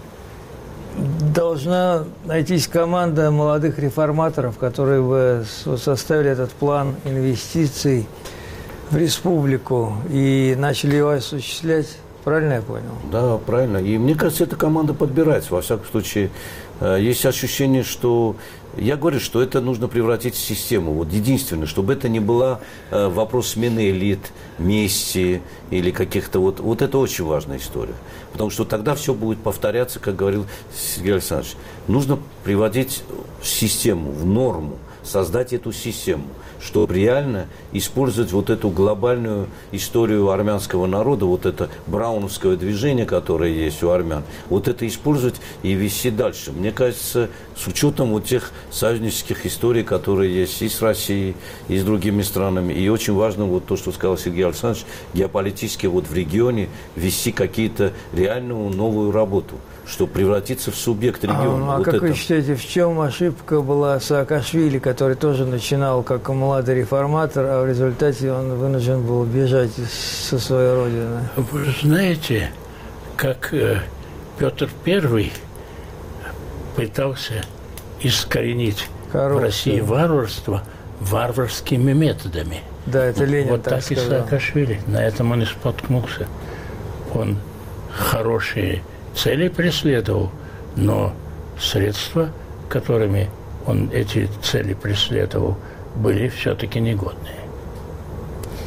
Должна найтись команда молодых реформаторов, которые бы составили этот план инвестиций в республику и начали его осуществлять. Правильно я понял? Да, правильно. И мне кажется, эта команда подбирается. Во всяком случае, есть ощущение, что... Я говорю, что это нужно превратить в систему. Вот единственное, чтобы это не было э, вопрос смены элит, мести или каких-то вот... Вот это очень важная история. Потому что тогда все будет повторяться, как говорил Сергей Александрович. Нужно приводить в систему, в норму, создать эту систему, чтобы реально использовать вот эту глобальную историю армянского народа, вот это брауновское движение, которое есть у армян, вот это использовать и вести дальше. Мне кажется, с учетом вот тех союзнических историй, которые есть и с Россией, и с другими странами, и очень важно вот то, что сказал Сергей Александрович, геополитически вот в регионе вести какие-то реальную новую работу, чтобы превратиться в субъект региона. А, ну, а вот как это. Вы считаете, в чем ошибка была Саакашвили, который тоже начинал как молодой реформатор, а в результате он вынужден был бежать со своей родины? Вы знаете, как э, Петр Первый пытался искоренить Коррупция. в России варварство варварскими методами. Да, это Ленин вот так, так сказал. и Саакашвили. На этом он и споткнулся. Он хорошие цели преследовал, но средства, которыми он эти цели преследовал, были все-таки негодные.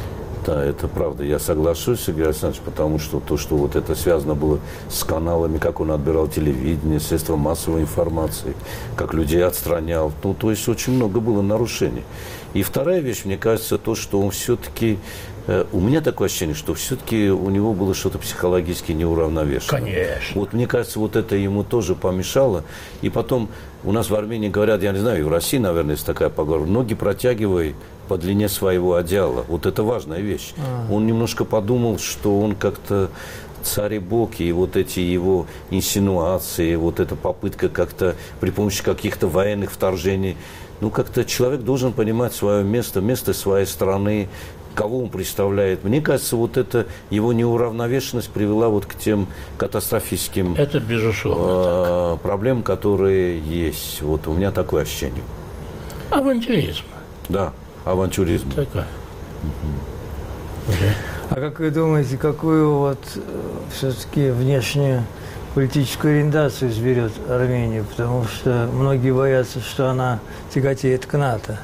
Да, это правда. Я соглашусь, Сергей Александрович, потому что то, что вот это связано было с каналами, как он отбирал телевидение, средства массовой информации, как людей отстранял. Ну, то есть очень много было нарушений. И вторая вещь, мне кажется, то, что он все-таки... У меня такое ощущение, что все-таки у него было что-то психологически неуравновешенное. Конечно. Вот мне кажется, вот это ему тоже помешало. И потом у нас в Армении говорят, я не знаю, и в России, наверное, есть такая поговорка, ноги протягивай по длине своего одеяла. Вот это важная вещь. А. Он немножко подумал, что он как-то царь и бог, и вот эти его инсинуации, вот эта попытка как-то при помощи каких-то военных вторжений, ну, как-то человек должен понимать свое место, место своей страны, кого он представляет. Мне кажется, вот эта его неуравновешенность привела вот к тем катастрофическим это, безусловно, э, проблемам, которые есть. Вот у меня такое ощущение. Авантюризм. Да, авантюризм. Такое. Угу. А как вы думаете, какую вот все-таки внешнюю политическую ориентацию изберет Армения? Потому что многие боятся, что она тяготеет к НАТО.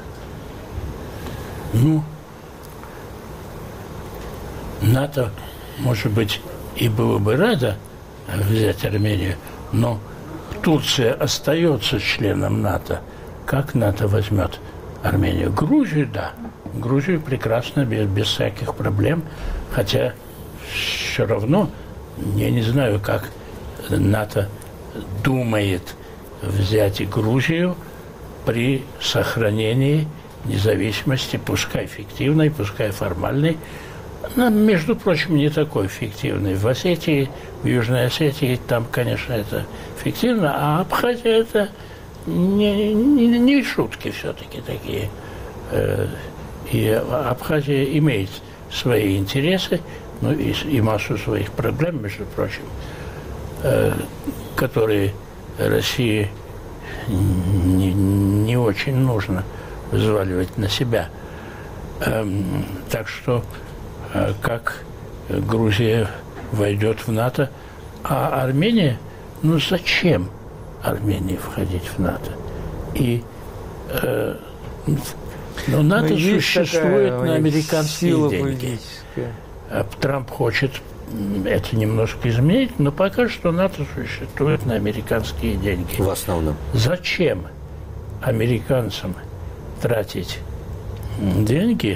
Ну, НАТО, может быть, и было бы радо взять Армению, но Турция остается членом НАТО. Как НАТО возьмет Армению? Грузию, да. Грузию прекрасно, без, без всяких проблем. Хотя все равно, я не знаю, как НАТО думает взять и Грузию при сохранении независимости, пускай фиктивной, пускай формальной. Но, между прочим, не такой фиктивный. В Осетии, в Южной Осетии, там, конечно, это фиктивно, а Абхазия это не, не, не шутки все-таки такие. И Абхазия имеет свои интересы, ну и, и массу своих проблем, между прочим, которые России не, не очень нужно взваливать на себя. Так что как Грузия войдет в НАТО, а Армения, ну зачем Армении входить в НАТО? И э, ну, НАТО существует на американские деньги. Трамп хочет это немножко изменить, но пока что НАТО существует на американские деньги. В основном. Зачем американцам тратить деньги,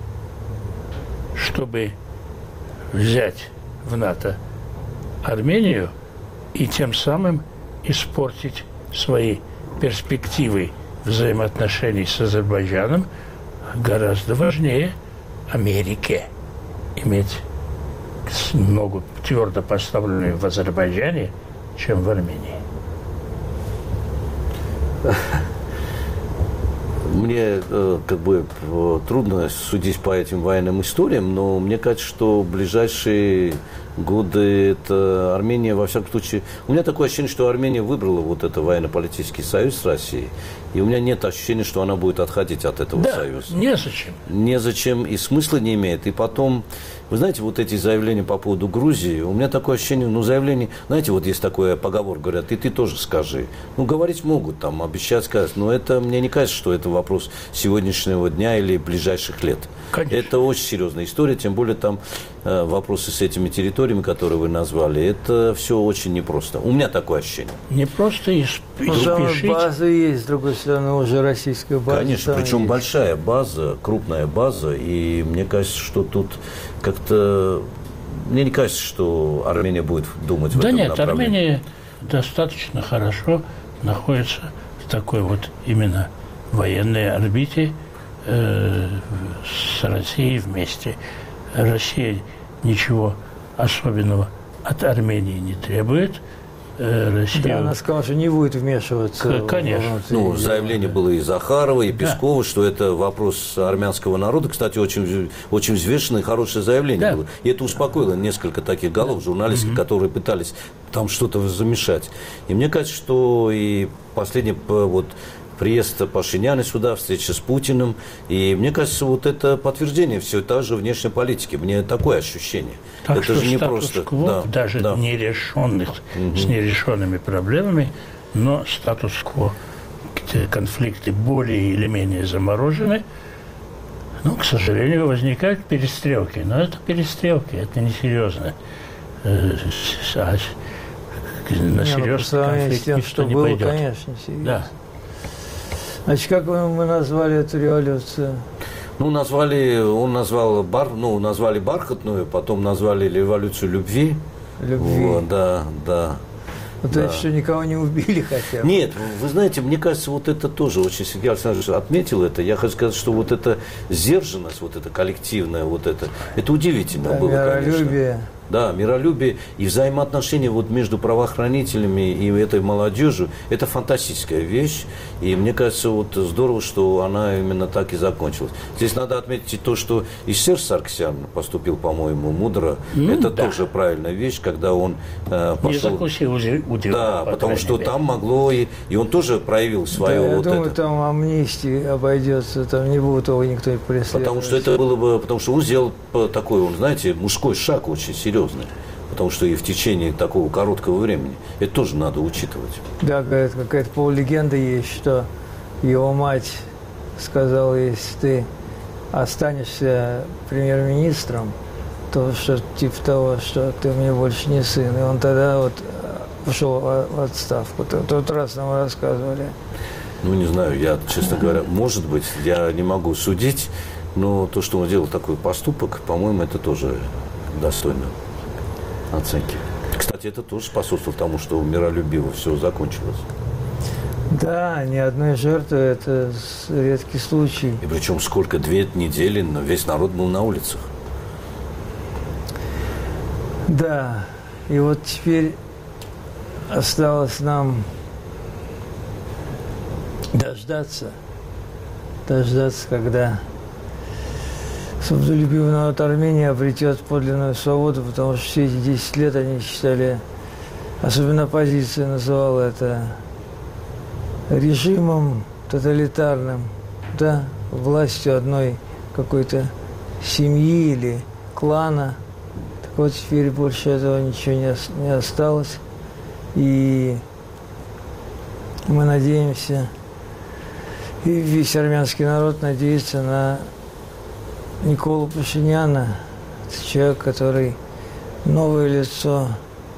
чтобы взять в НАТО Армению и тем самым испортить свои перспективы взаимоотношений с Азербайджаном? Гораздо важнее Америке иметь ногу твердо поставленную в Азербайджане, чем в Армении. Мне э, как бы э, трудно судить по этим военным историям, но мне кажется, что в ближайшие годы это Армения, во всяком случае... У меня такое ощущение, что Армения выбрала вот этот военно-политический союз с Россией, и у меня нет ощущения, что она будет отходить от этого да, союза. незачем. Незачем, и смысла не имеет. И потом, вы знаете, вот эти заявления по поводу Грузии, у меня такое ощущение, ну, заявление... Знаете, вот есть такой поговор, говорят, и ты тоже скажи. Ну, говорить могут, там, обещать сказать, но это, мне не кажется, что это вопрос сегодняшнего дня или ближайших лет. Конечно. Это очень серьезная история, тем более там э, вопросы с этими территориями, которые вы назвали, это все очень непросто. У меня такое ощущение. Непросто и спешить. База есть, с другой стороны, уже российская база. Конечно, причем есть. Большая база, крупная база, и мне кажется, что тут как-то... Мне не кажется, что Армения будет думать в да этом нет, направлении. Армения достаточно хорошо находится в такой вот именно военной орбите э, с Россией вместе. Россия ничего особенного от Армении не требует. Россия... Да, она сказала, что не будет вмешиваться. Конечно. Ну, заявление было и Захарова, и Пескова, да. Что это вопрос армянского народа. Кстати, очень, очень взвешенное и хорошее заявление да. было. И это успокоило несколько таких голов да. журналистов, mm-hmm. которые пытались там что-то замешать. И мне кажется, что и последний вот приезд Пашиняна сюда, встреча с Путиным. И мне кажется, вот это подтверждение все та же внешней политики. Мне такое ощущение. Так это что же не статус просто. Кво, Да, даже да. нерешенных, угу. с нерешенными проблемами, но статус-кво, где конфликты более или менее заморожены, Ну, к сожалению, возникают перестрелки. Но это перестрелки, это несерьезно. А на серьезный конфликт тем, ничто что не было, пойдет. конечно, серьезно. Да. Значит, как мы назвали эту революцию? Ну, назвали, он назвал, бар, ну, назвали бархатную, потом назвали революцию любви. Любви. Вот, да, да. Вот да. это что, никого не убили хотя бы? Нет, вы знаете, мне кажется, вот это тоже очень, Сергей Александрович отметил это. Я хочу сказать, что вот эта сдержанность, вот эта коллективная, вот это, это удивительно Да, было, миролюбие. конечно. Да, миролюбие и взаимоотношения вот между правоохранителями и этой молодежью – это фантастическая вещь. И мне кажется, вот здорово, что она именно так и закончилась. Здесь надо отметить и то, что и Серж Саргсян поступил, по-моему, мудро. Ну, это да. тоже правильная вещь, когда он э, пошел… Не закусил удил. Да, потому что мере. там могло, и, и он тоже проявил свое Да, я вот думаю, это. там амнистии обойдется, там не будет его никто преследовать. Потому что это было бы, потому что он сделал такой, он, знаете, мужской шаг очень серьезный. Потому что и в течение такого короткого времени это тоже надо учитывать. Да, говорят, какая-то полулегенда есть, что его мать сказала, если ты останешься премьер-министром, то что типа того, что ты мне больше не сын. И он тогда вот ушел в отставку. Тот раз нам рассказывали. Ну, не знаю, я, честно говоря, может быть, я не могу судить, но то, что он сделал такой поступок, по-моему, это тоже достойно оценки. Кстати, это тоже способствовало тому, что миролюбиво все закончилось. Да, ни одной жертвы, это редкий случай. И причем сколько, две недели, но весь народ был на улицах. Да, и вот теперь осталось нам дождаться, дождаться, когда свободолюбивый народ Армении обретет подлинную свободу, потому что все эти десять лет они считали, особенно оппозиция называла это режимом тоталитарным, да, властью одной какой-то семьи или клана. Так вот теперь больше этого ничего не, не осталось. И мы надеемся, и весь армянский народ надеется на Николу Пашиняна, это человек, который новое лицо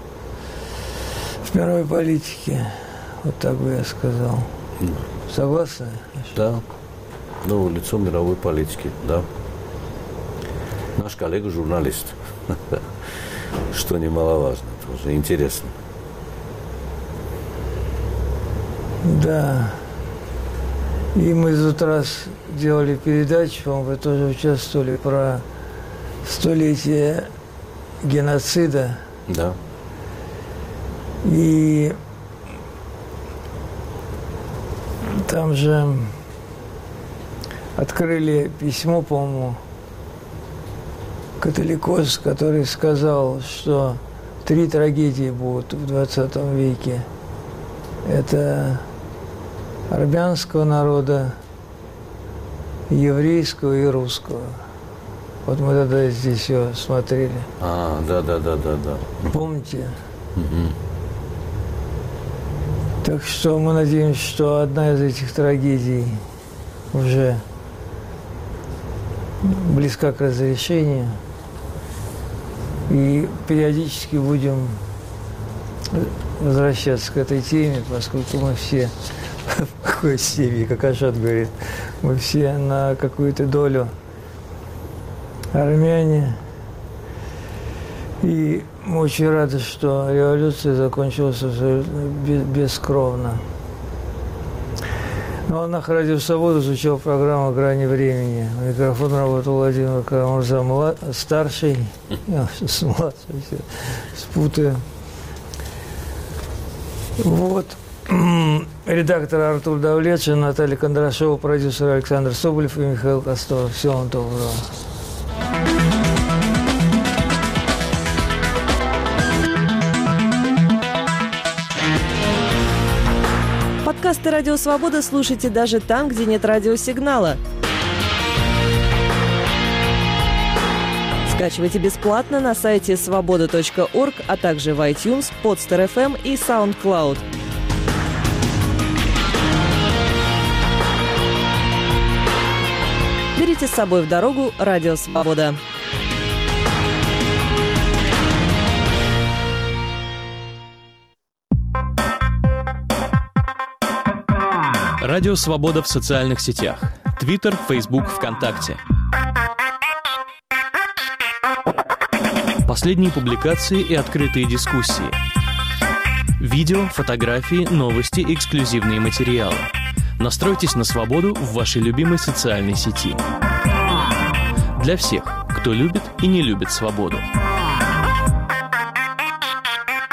в мировой политике, вот так бы я сказал. Согласны? Да, новое лицо мировой политики, да. Наш коллега-журналист, что немаловажно, тоже интересно. Да. И мы в тот раз делали передачу, по-моему, вы тоже участвовали, про столетие геноцида. Да. И там же открыли письмо, по-моему, католикос, который сказал, что три трагедии будут в двадцатом веке. Это армянского народа, еврейского и русского. Вот мы тогда здесь ее смотрели. А, да, да, да, да, да. Помните? Угу. Так что мы надеемся, что одна из этих трагедий уже близка к разрешению. И периодически будем возвращаться к этой теме, поскольку мы все в какой степени, как Ашот говорит, мы все на какую-то долю армяне. И мы очень рады, что революция закончилась бескровно. На волнах Радио Свобода звучала программа «Грани времени». У микрофона работал Владимир Карамурза старший, с младшим все спутаю. Вот. Редактор Артур Давлетшин, Наталья Кондрашова, продюсер Александр Соболев и Михаил Косторов. Всего вам доброго. Подкасты «Радио Свобода» слушайте даже там, где нет радиосигнала. Скачивайте бесплатно на сайте свобода точка орг, а также в iTunes, Podster эф эм и SoundCloud. Берите Берите с собой в дорогу «Радио Свобода». Радио «Свобода» в социальных сетях. Твиттер, Фейсбук, ВКонтакте. Последние публикации и открытые дискуссии. Видео, фотографии, новости, эксклюзивные материалы. Настройтесь на свободу в вашей любимой социальной сети. Для всех, кто любит и не любит свободу.